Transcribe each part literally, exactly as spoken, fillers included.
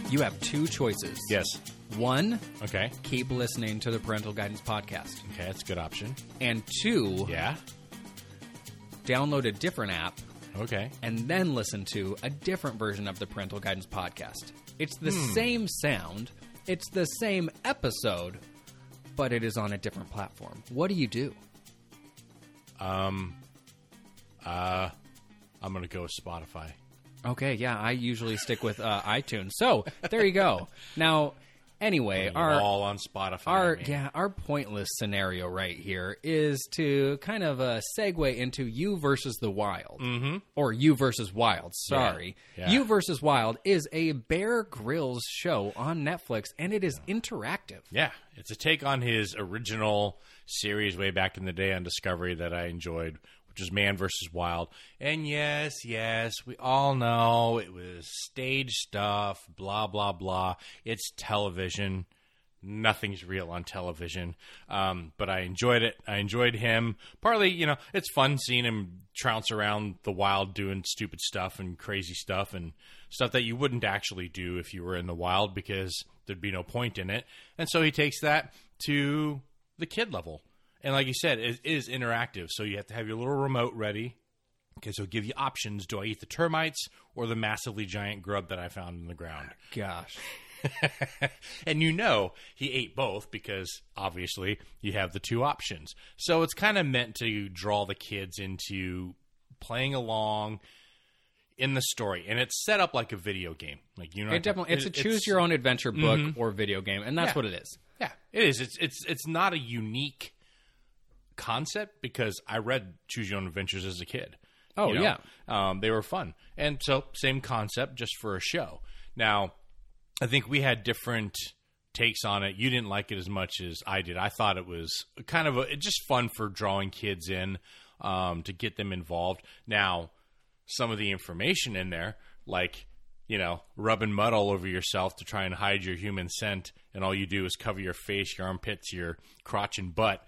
You have two choices. Yes. One, Okay. keep listening to the Parental Guidance Podcast. Okay, that's a good option. And two, Yeah. download a different app Okay. and then listen to a different version of the Parental Guidance Podcast. It's the Hmm. same sound, it's the same episode, but it is on a different platform. What do you do? Um. Uh. I'm gonna go with Spotify. Okay, yeah, I usually stick with uh, iTunes. So there you go. Now, anyway, You're our all on Spotify. our man. yeah our pointless scenario right here is to kind of uh, segue into You versus the Wild, mm-hmm. or You versus Wild. Sorry, Yeah. Yeah. You versus Wild is a Bear Grylls show on Netflix, and it is interactive. Yeah, it's a take on his original series way back in the day on Discovery that I enjoyed, which is Man versus Wild. And yes, yes, we all know it was stage stuff, blah, blah, blah. It's television. Nothing's real on television. Um, but I enjoyed it. I enjoyed him. Partly, you know, it's fun seeing him trounce around the wild doing stupid stuff and crazy stuff and stuff that you wouldn't actually do if you were in the wild because there'd be no point in it. And so he takes that to the kid level. And like you said, it is interactive, so you have to have your little remote ready. Okay, so it'll give you options. Do I eat the termites or the massively giant grub that I found in the ground? Gosh. And you know he ate both because, obviously, you have the two options. So it's kind of meant to draw the kids into playing along in the story. And it's set up like a video game. Like you know, It definitely it's a choose your own adventure book or video game, and that's Yeah. what it is. Yeah, it is. It's it's it's not a unique concept because I read Choose Your Own Adventures as a kid. Oh, You know? yeah. Um, they were fun. And so same concept just for a show. Now, I think we had different takes on it. You didn't like it as much as I did. I thought it was kind of a, just fun for drawing kids in um, to get them involved. Now, some of the information in there, like, you know, rubbing mud all over yourself to try and hide your human scent, and all you do is cover your face, your armpits, your crotch and butt,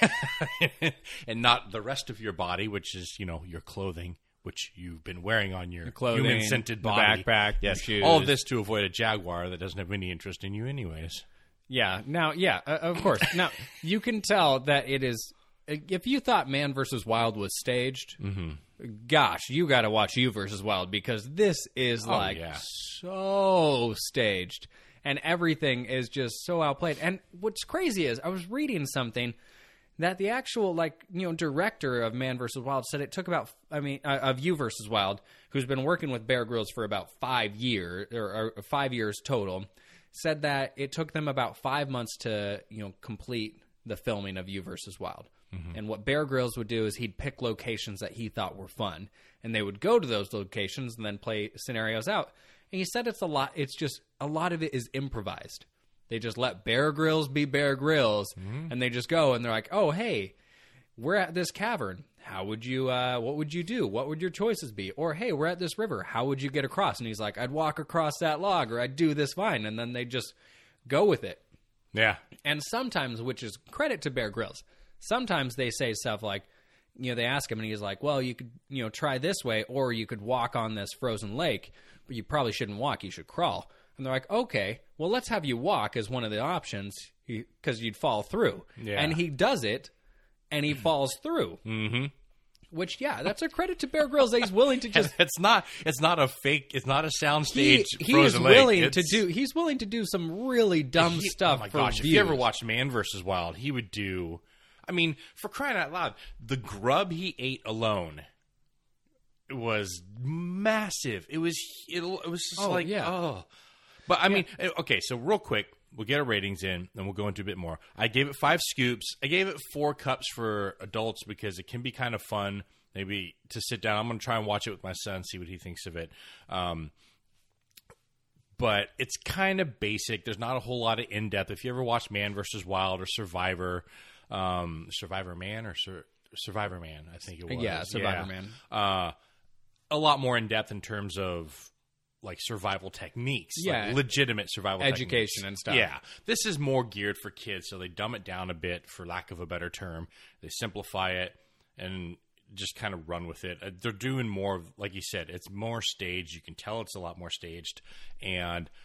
and not the rest of your body, which is, you know, your clothing, which you've been wearing on your, clothing, human scented the body. backpack, yes, the shoes. all of this to avoid a jaguar that doesn't have any interest in you anyways. Yeah. Now, yeah, uh, of course. Now, you can tell that it is. If you thought Man versus Wild was staged, gosh, you got to watch You versus Wild because this is like yeah. so staged, and everything is just so outplayed. And what's crazy is I was reading something that the actual like you know director of Man versus Wild said it took about I mean uh, of You versus Wild, who's been working with Bear Grylls for about five years or, or five years total, said that it took them about five months to you know complete the filming of You versus Wild. Mm-hmm. And what Bear Grylls would do is he'd pick locations that he thought were fun, and they would go to those locations and then play scenarios out. And he said it's a lot. It's just a lot of it is improvised. They just let Bear Grylls be Bear Grylls, mm-hmm. and they just go and they're like, "Oh, hey, we're at this cavern. How would you? Uh, what would you do? What would your choices be? Or hey, we're at this river. How would you get across?" And he's like, "I'd walk across that log, or I'd do this vine," and then they just go with it. Yeah, and sometimes, which is credit to Bear Grylls. Sometimes they say stuff like, you know, they ask him and he's like, well, you could, you know, try this way or you could walk on this frozen lake, but you probably shouldn't walk. You should crawl. And they're like, okay, well, let's have you walk as one of the options because you'd fall through. Yeah. And he does it and he falls through. Mm-hmm. Which, yeah, that's a credit to Bear Grylls that he's willing to just... it's not It's not a fake, it's not a soundstage he, he frozen is lake. willing It's, to do, he's willing to do some really dumb he, stuff oh my for gosh, views. if you ever watched Man versus Wild, he would do... I mean, for crying out loud, the grub he ate alone was massive. It was it, it was just Oh, like, yeah. oh. But, I mean, okay, so real quick, we'll get our ratings in, and we'll go into a bit more. I gave it five scoops. I gave it four cups for adults because it can be kind of fun, maybe, to sit down. I'm going to try and watch it with my son, see what he thinks of it. Um, but it's kind of basic. There's not a whole lot of in-depth. If you ever watched Man versus Wild or Survivor... Um, Survivor Man or Sur- Survivor Man, I think it was. Yeah, Survivor yeah. Man. Uh, a lot more in depth in terms of like survival techniques, yeah, like legitimate survival education techniques. and stuff. Yeah, this is more geared for kids, so they dumb it down a bit, for lack of a better term. They simplify it and just kind of run with it. Uh, they're doing more, of, like you said, it's more staged. You can tell it's a lot more staged, and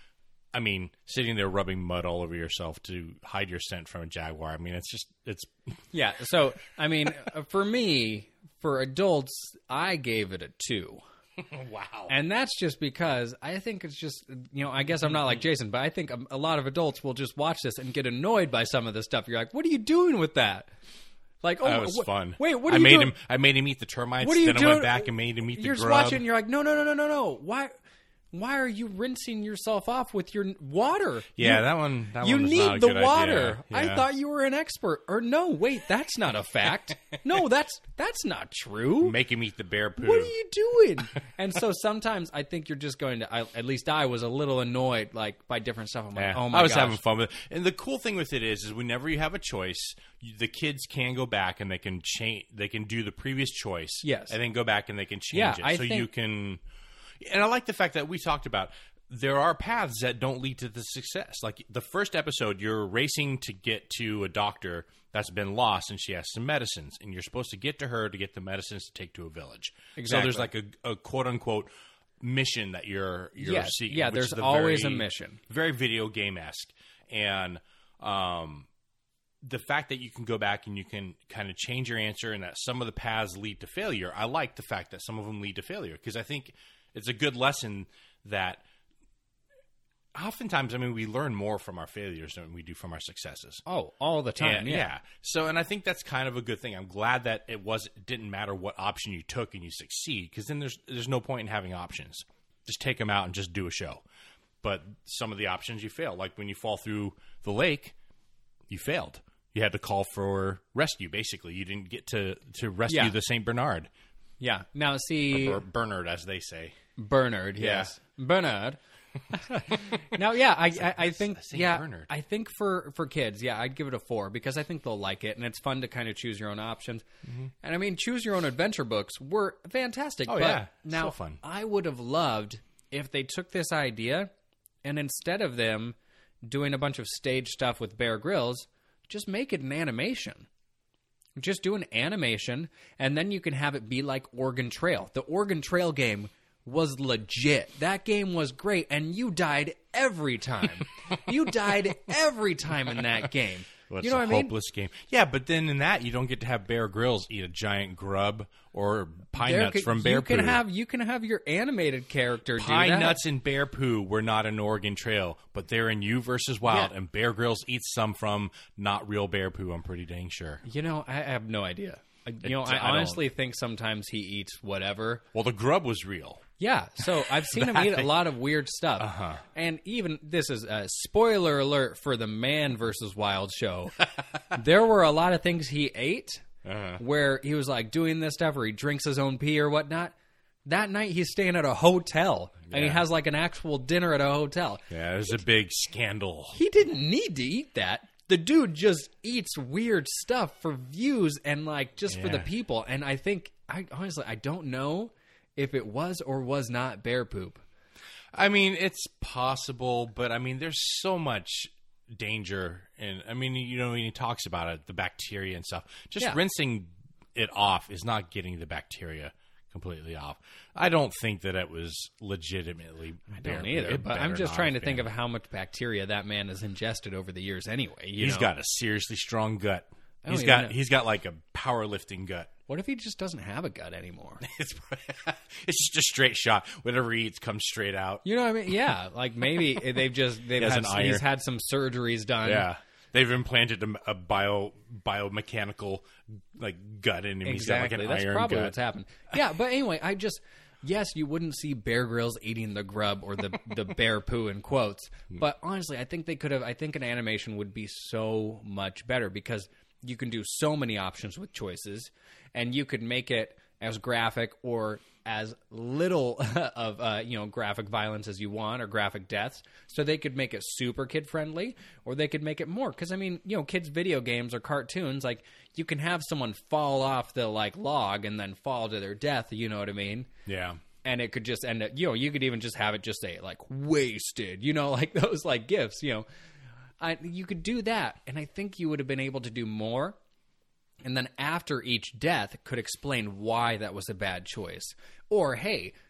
I mean, sitting there rubbing mud all over yourself to hide your scent from a jaguar. I mean, it's just, it's... Yeah, so, I mean, for me, for adults, I gave it a two. Wow. And that's just because I think it's just, you know, I guess I'm not like Jason, but I think a, a lot of adults will just watch this and get annoyed by some of this stuff. You're like, what are you doing with that? Like, oh, that was wh- fun. Wait, what are I you made doing? him. I made him eat the termites. What are you then doing? I went back and made him eat You're the just grub. watching and you're like, no, no, no, no, no, no. Why? Why are you rinsing yourself off with your water? Yeah, you, that one. That you one was need not a the good water. idea. I Yeah. thought you were an expert. Or no, wait, that's not a fact. No, that's that's not true. Make him eat the bear poo. What are you doing? And so sometimes I think you're just going to. I, at least I was a little annoyed, like by different stuff. I'm like, Yeah, oh my I was gosh. having fun with it. And the cool thing with it is, is whenever you have a choice, you, the kids can go back and they can change. They can do the previous choice, Yes. and then go back and they can change Yeah, it. I so think- you can. And I like the fact that we talked about there are paths that don't lead to the success. Like the first episode, you're racing to get to a doctor that's been lost, and she has some medicines, and you're supposed to get to her to get the medicines to take to a village. Exactly. So there's like a, a quote unquote mission that you're you're Yes. seeking. Yeah, which there's is the always very- a mission. very video game esque, and um, the fact that you can go back and you can kind of change your answer, and that some of the paths lead to failure. I like the fact that some of them lead to failure because I think it's a good lesson that. Oftentimes, I mean, we learn more from our failures than we do from our successes. Oh, all the time. And, yeah. yeah. So, and I think that's kind of a good thing. I'm glad that it was. It didn't matter what option you took and you succeed, because then there's there's no point in having options. Just take them out and just do a show. But some of the options you fail, like when you fall through the lake, you failed. You had to call for rescue. Basically, you didn't get to to rescue Yeah. the Saint Bernard, Yeah. Now, see, or Bernard, as they say. Bernard, yes, Bernard. Now, yeah, I, I, I think, Saint yeah, Bernard. I think for, for kids, yeah, I'd give it a four because I think they'll like it, and it's fun to kind of choose your own options. Mm-hmm. And I mean, choose your own adventure books were fantastic. Oh, but yeah. now So fun. I would have loved if they took this idea and instead of them doing a bunch of stage stuff with Bear Grylls, just make it an animation. Just do an animation, and then you can have it be like Oregon Trail. The Oregon Trail game was legit. That game was great, and you died every time. You died every time in that game. Well, it's you know a what I mean? hopeless game. Yeah, but then in that you don't get to have Bear Grylls eat a giant grub or pine There nuts could- from bear you poo. can have you can have your animated character Pine do that. nuts and bear poo were not in Oregon Trail, but they're in You versus Wild, Yeah. and Bear Grylls eats some from not real bear poo. I'm pretty dang sure. You know, I have no idea. I- You know, It's- I I don't- honestly think sometimes he eats whatever. Well, the grub was real. Yeah, so I've seen him eat a lot of weird stuff. Uh-huh. And even, this is a spoiler alert for the Man versus Wild show. There were a lot of things he ate Uh-huh. where he was like doing this stuff or he drinks his own pee or whatnot. That night he's staying at a hotel and he Yeah. has like an actual dinner at a hotel. Yeah, it was a big scandal. He didn't need to eat that. The dude just eats weird stuff for views and like just for the Yeah. people. And I think, I honestly, I don't know if it was or was not bear poop. I mean, it's possible, but I mean, there's so much danger, and I mean, you know, when he talks about it, the bacteria and stuff. Just Yeah. rinsing it off is not getting the bacteria completely off. I don't think that it was legitimately. I don't either, but I'm just trying to think of how much bacteria that man has ingested over the years. Anyway, you He's know? got a seriously strong gut. don't He's even got know. he's got like a powerlifting gut. What if he just doesn't have a gut anymore? It's it's just a straight shot. Whatever he eats comes straight out. You know what I mean? Yeah, like maybe they've just they've has had an he's iron. had some surgeries done. Yeah, they've implanted a, a bio biomechanical like gut in him. exactly. He's got like an That's iron probably gut. what's happened. Yeah, but anyway, I just yes, you wouldn't see Bear Grylls eating the grub or the the bear poo in quotes, but honestly, I think they could have. I think an animation would be so much better because you can do so many options with choices, and you could make it as graphic or as little of uh, you know graphic violence as you want or graphic deaths. So they could make it super kid friendly, or they could make it more. Because I mean, you know, kids' video games or cartoons, like you can have someone fall off the like log and then fall to their death. You know what I mean? Yeah. And it could just end up, you know, you could even just have it just say like wasted, you know, like those like gifs, you know. I, you could do that, and I think you would have been able to do more. And then after each death, could explain why that was a bad choice. Or, hey,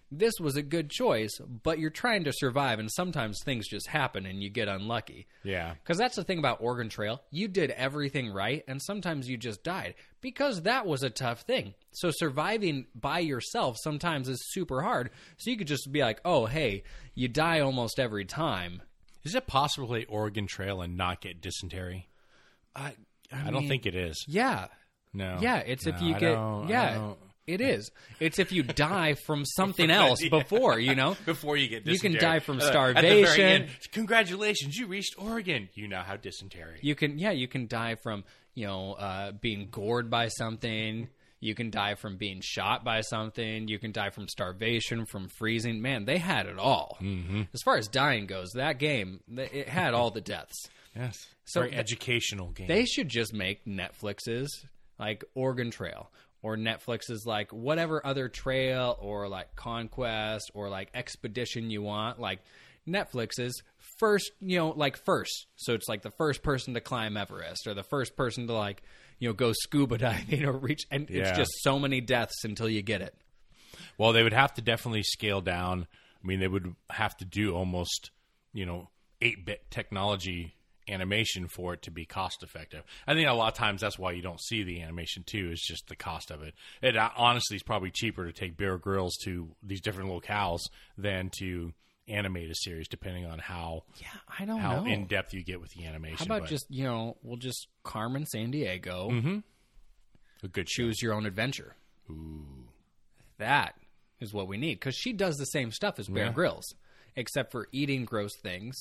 this was a good choice, but you're trying to survive, and sometimes things just happen and you get unlucky. Yeah. Because that's the thing about Oregon Trail. You did everything right, and sometimes you just died. Because that was a tough thing. So surviving by yourself sometimes is super hard. So you could just be like, oh, hey, you die almost every time. Is it possible to play Oregon Trail and not get dysentery? I, I, I don't mean, think it is. Yeah. No. Yeah, it's No, if you I get... don't- I Yeah. don't- It is. It's if you die from something else Yeah. before, you know? Before you get You dysentery. can die from Uh, at the very starvation. end, congratulations, you reached Oregon. You now have dysentery. You can, yeah, you can die from, you know, uh, being gored by something. You can die from being shot by something. You can die from starvation, from freezing. Man, they had it all. Mm-hmm. As far as dying goes, that game, th- it had all the deaths. Yes. So Very th- educational game. They should just make Netflix's like Oregon Trail, or Netflix's like whatever other trail or like Conquest or like Expedition you want. Like Netflix's first, you know, like first. So it's like the first person to climb Everest or the first person to like, you know, go scuba diving or reach. And Yeah. it's just so many deaths until you get it. Well, they would have to definitely scale down. I mean, they would have to do almost, you know, eight-bit technology animation for it to be cost effective. I think a lot of times that's why you don't see the animation too, is just the cost of it. It uh, honestly is probably cheaper to take Bear Grylls to these different locales than to animate a series, depending on how Yeah, I don't how know. in depth you get with the animation. How about but just, you know, we'll just Carmen San Diego, a good show. choose your own adventure. Ooh. That is what we need, because she does the same stuff as Bear Yeah. Grylls, except for eating gross things,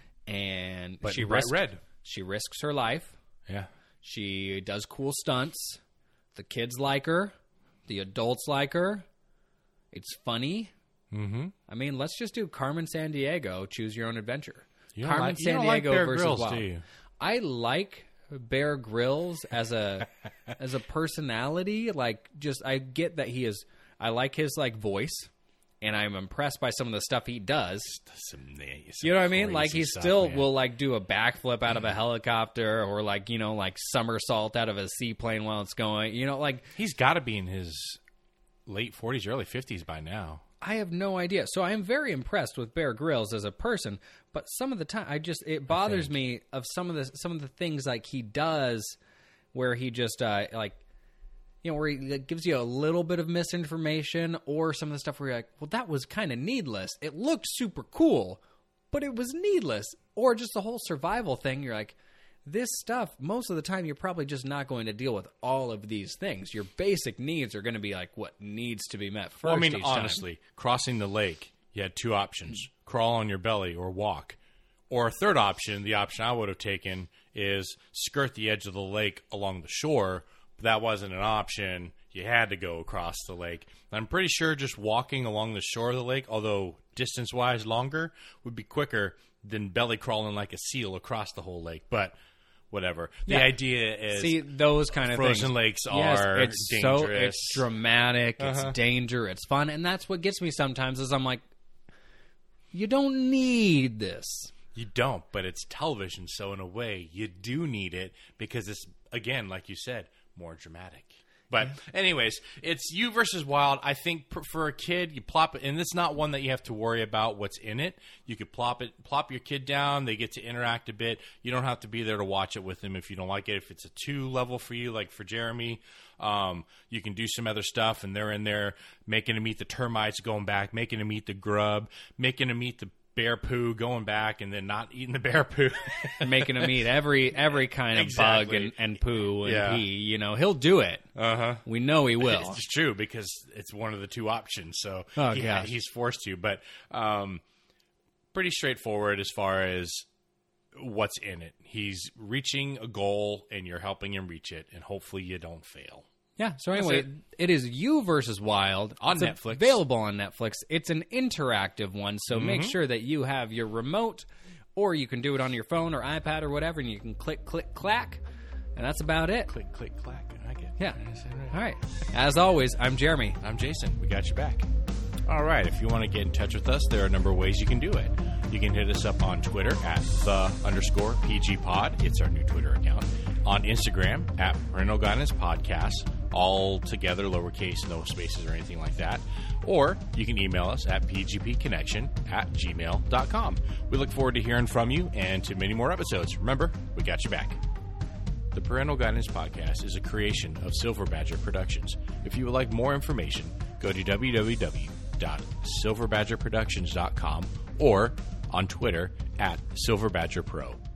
and But she bright risks, red. She risks her life. Yeah. She does cool stunts. The kids like her. The adults like her. It's funny. Mm-hmm. I mean, let's just do Carmen San Diego, choose your own adventure. You don't Carmen like- you San don't like Diego Bear versus Grylls, Wild. do you? I like Bear Grylls as a as a personality. Like, just I get that he is. I like his like voice, and I'm impressed by some of the stuff he does. Some, some You know what I mean? Like, he crazy stuff, still man. will like do a backflip out of a helicopter, or like, you know, like somersault out of a seaplane while it's going. You know, like, He's got to be in his late forties, early fifties by now. I have no idea. So I am very impressed with Bear Grylls as a person, but some of the time I just it bothers me of some of the some of the things like he does where he just uh, like you know where he like, gives you a little bit of misinformation, or some of the stuff where you're like, well, that was kind of needless. It looked super cool, but it was needless. Or just the whole survival thing. You're like, this stuff, most of the time, you're probably just not going to deal with all of these things. Your basic needs are going to be like what needs to be met first. Well, I mean, each time. honestly, crossing the lake, you had two options: crawl on your belly or walk. Or a third option, the option I would have taken, is skirt the edge of the lake along the shore. But that wasn't an option. You had to go across the lake. I'm pretty sure just walking along the shore of the lake, although distance-wise longer, would be quicker than belly crawling like a seal across the whole lake. But whatever. The Yeah. idea is See, those kind of frozen things. lakes Yes, are it's so dangerous. it's dramatic, Uh-huh. it's danger, it's fun, and that's what gets me sometimes. Is I'm like, you don't need this. You don't, but it's television, so in a way, you do need it because it's, again, like you said, more dramatic. But anyways, it's You versus Wild. I think for, for a kid, you plop it, and it's not one that you have to worry about what's in it. You could plop it, plop your kid down. They get to interact a bit. You don't have to be there to watch it with them if you don't like it. If it's a two level for you, like for Jeremy, um, you can do some other stuff, and they're in there making him eat the termites, going back, making him eat the grub, making him eat the bear poo, going back, and then not eating the bear poo. Making him eat every every kind of Exactly. bug and, and poo and Yeah. pee. You know, he'll do it. Uh-huh. We know he will. It's true because it's one of the two options, so Oh, he, gosh. he's forced to. But um, pretty straightforward as far as what's in it. He's reaching a goal, and you're helping him reach it, and hopefully you don't fail. Yeah. So anyway, it. it is You versus Wild On It's Netflix. available on Netflix. It's an interactive one, so make Mm-hmm. sure that you have your remote, or you can do it on your phone or iPad or whatever, and you can click, click, clack, and that's about it. Click, click, clack. I get it. Yeah. I said it right. All right. As always, I'm Jeremy. I'm Jason. We got your back. All right. If you want to get in touch with us, there are a number of ways you can do it. You can hit us up on Twitter at the underscore PG pod. It's our new Twitter account. On Instagram at Parental Guidance Podcast. all together, lowercase, no spaces or anything like that. Or you can email us at p g p connection at gmail dot com. We look forward to hearing from you and to many more episodes. Remember, we got your back. The Parental Guidance Podcast is a creation of Silver Badger Productions. If you would like more information, go to w w w dot silver badger productions dot com or on Twitter at silver badger pro.